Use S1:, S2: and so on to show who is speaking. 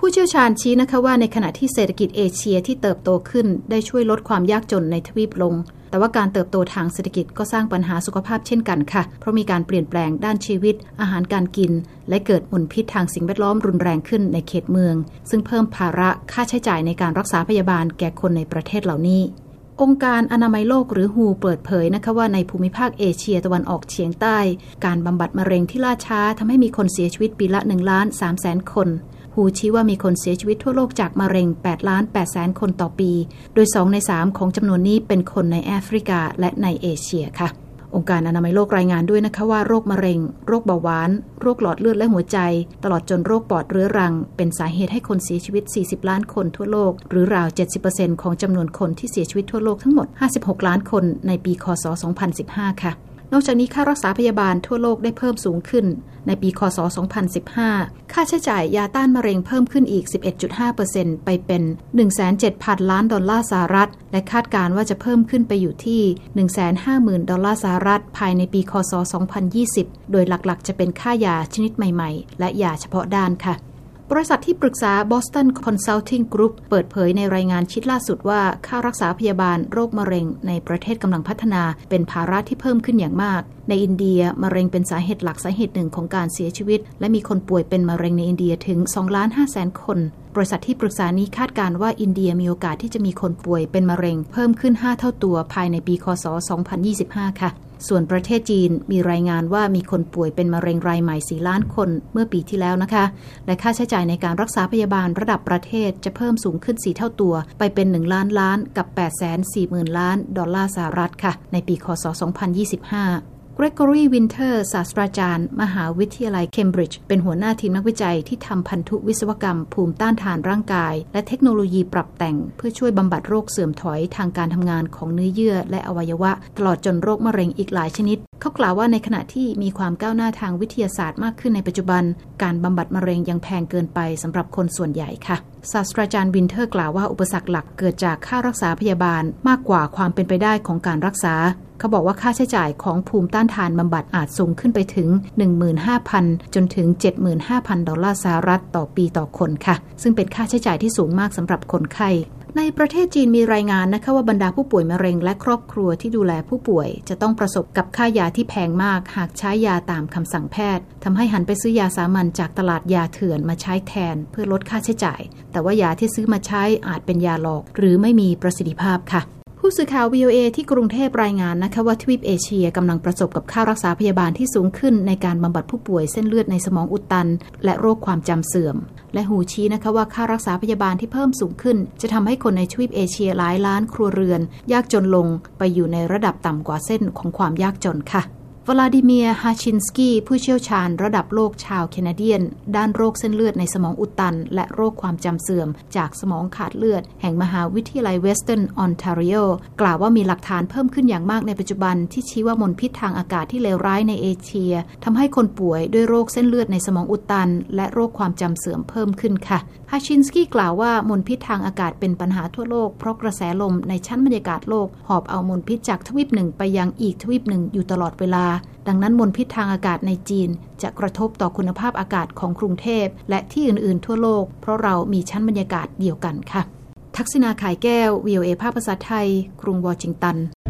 S1: ผู้เชี่ยวชาญชี้นะคะว่าในขณะที่เศรษฐกิจเอเชียที่เติบโตขึ้นได้ช่วยลดความยากจนในทวีปลงแต่ว่าการเติบโตทางเศรษฐกิจก็สร้างปัญหาสุขภาพเช่นกันค่ะเพราะมีการเปลี่ยนแปลงด้านชีวิตอาหารการกินและเกิดมลพิษทางสิ่งแวดล้อมรุนแรงขึ้นในเขตเมืองซึ่งเพิ่มภาระค่าใช้จ่ายในการรักษาพยาบาลแก่คนในประเทศเหล่านี้องค์การอนามัยโลกหรือ WHO เปิดเผยนะคะว่าในภูมิภาคเอเชียตะวันออกเฉียงใต้การบำบัดมะเร็งที่ล่าช้าทำให้มีคนเสียชีวิตปีละ 1,300,000 คนWHO ชี้ว่ามีคนเสียชีวิตทั่วโลกจากมะเร็ง 8,800,000 คนต่อปีโดย2ใน3ของจำนวนนี้เป็นคนในแอฟริกาและในเอเชียค่ะองค์การอนามัยโลกรายงานด้วยนะคะว่าโรคมะเร็งโรคเบาหวานโรคหลอดเลือดและหัวใจตลอดจนโรคปอดเรื้อรังเป็นสาเหตุให้คนเสียชีวิต40ล้านคนทั่วโลกหรือราว 70% ของจำนวนคนที่เสียชีวิตทั่วโลกทั้งหมด56ล้านคนในปีคศ2015ค่ะนอกจากนี้ค่ารักษาพยาบาลทั่วโลกได้เพิ่มสูงขึ้นในปีคศ2015ค่าใช้จ่ายยาต้านมะเร็งเพิ่มขึ้นอีก 11.5% ไปเป็น 170,000 ล้านดอลลาร์สหรัฐและคาดการณ์ว่าจะเพิ่มขึ้นไปอยู่ที่ 150,000 ดอลลาร์สหรัฐภายในปีคศ2020โดยหลักๆจะเป็นค่ายาชนิดใหม่ๆและยาเฉพาะด้านค่ะบริษัทที่ปรึกษา Boston Consulting Group เปิดเผยในรายงานชิ้นล่าสุดว่าค่ารักษาพยาบาลโรคมะเร็งในประเทศกำลังพัฒนาเป็นภาระที่เพิ่มขึ้นอย่างมากในอินเดียมะเร็งเป็นสาเหตุหลักสาเหตุหนึ่งของการเสียชีวิตและมีคนป่วยเป็นมะเร็งในอินเดียถึง 2,500,000 คนบริษัทที่ปรึกษานี้คาดการณ์ว่าอินเดียมีโอกาสที่จะมีคนป่วยเป็นมะเร็งเพิ่มขึ้น5เท่าตัวภายในปีคศ2025ค่ะส่วนประเทศจีนมีรายงานว่ามีคนป่วยเป็นมะเร็งรายใหม่4ล้านคนเมื่อปีที่แล้วนะคะและค่าใช้จ่ายในการรักษาพยาบาลระดับประเทศจะเพิ่มสูงขึ้น4เท่าตัวไปเป็น1ล้านล้านกับ 840,000 ล้านดอลลาร์สหรัฐค่ะในปีคศ2025เกรกอรีวินเทอร์ศาสตราจารย์มหาวิทยาลัยเคมบริดจ์เป็นหัวหน้าทีมนักวิจัยที่ทำพันธุวิศวกรรมภูมิต้านทานร่างกายและเทคโนโลยีปรับแต่งเพื่อช่วยบำบัดโรคเสื่อมถอยทางการทำงานของเนื้อเยื่อและอวัยวะตลอดจนโรคมะเร็งอีกหลายชนิดเขากล่าวว่าในขณะที่มีความก้าวหน้าทางวิทยาศาสตร์มากขึ้นในปัจจุบันการบำบัดมะเร็งยังแพงเกินไปสำหรับคนส่วนใหญ่ค่ะศาสตราจารย์วินเทอร์กล่าวว่าอุปสรรคหลักเกิดจากค่ารักษาพยาบาลมากกว่าความเป็นไปได้ของการรักษาเขาบอกว่าค่าใช้จ่ายของภูมิต้านทานบำบัดอาจสูงขึ้นไปถึง 15,000 จนถึง 75,000 ดอลลาร์สหรัฐต่อปีต่อคนค่ะซึ่งเป็นค่าใช้จ่ายที่สูงมากสำหรับคนไข้ในประเทศจีนมีรายงานนะคะว่าบรรดาผู้ป่วยมะเร็งและครอบครัวที่ดูแลผู้ป่วยจะต้องประสบกับค่ายาที่แพงมากหากใช้ยาตามคำสั่งแพทย์ทำให้หันไปซื้อยาสามัญจากตลาดยาเถื่อนมาใช้แทนเพื่อลดค่าใช้จ่ายแต่ว่ายาที่ซื้อมาใช้อาจเป็นยาหลอกหรือไม่มีประสิทธิภาพค่ะผู้สื่อข่าว VOA ที่กรุงเทพรายงานนะคะว่าทวีปเอเชียกำลังประสบกับค่ารักษาพยาบาลที่สูงขึ้นในการบำบัดผู้ป่วยเส้นเลือดในสมองอุดตันและโรคความจำเสื่อมและWHOชี้นะคะว่าค่ารักษาพยาบาลที่เพิ่มสูงขึ้นจะทำให้คนในทวีปเอเชียหลายล้านครัวเรือนยากจนลงไปอยู่ในระดับต่ำกว่าเส้นของความยากจนค่ะวลาดิเมียร์ ฮาชินสกี้ผู้เชี่ยวชาญระดับโลกชาวแคนาเดียนด้านโรคเส้นเลือดในสมองอุดตันและโรคความจำเสื่อมจากสมองขาดเลือดแห่งมหาวิทยาลัยเวสเทิร์นออนทาริโอกล่าวว่ามีหลักฐานเพิ่มขึ้นอย่างมากในปัจจุบันที่ชี้ว่ามลพิษทางอากาศที่เลวร้ายในเอเชียทำให้คนป่วยด้วยโรคเส้นเลือดในสมองอุดตันและโรคความจำเสื่อมเพิ่มขึ้นค่ะฮาชินสกี้กล่าวว่ามลพิษทางอากาศเป็นปัญหาทั่วโลกเพราะกระแสลมในชั้นบรรยากาศโลกหอบเอามลพิษจากทวีปหนึ่งไปยังอีกทวีปหนึ่งอยู่ตลอดเวลาดังนั้นมลพิษทางอากาศในจีนจะกระทบต่อคุณภาพอากาศของกรุงเทพและที่อื่นๆทั่วโลกเพราะเรามีชั้นบรรยากาศเดียวกันค่ะทักษิณา ข่ายแก้ว VOA ภาคภาษาไทยกรุงวอชิงตัน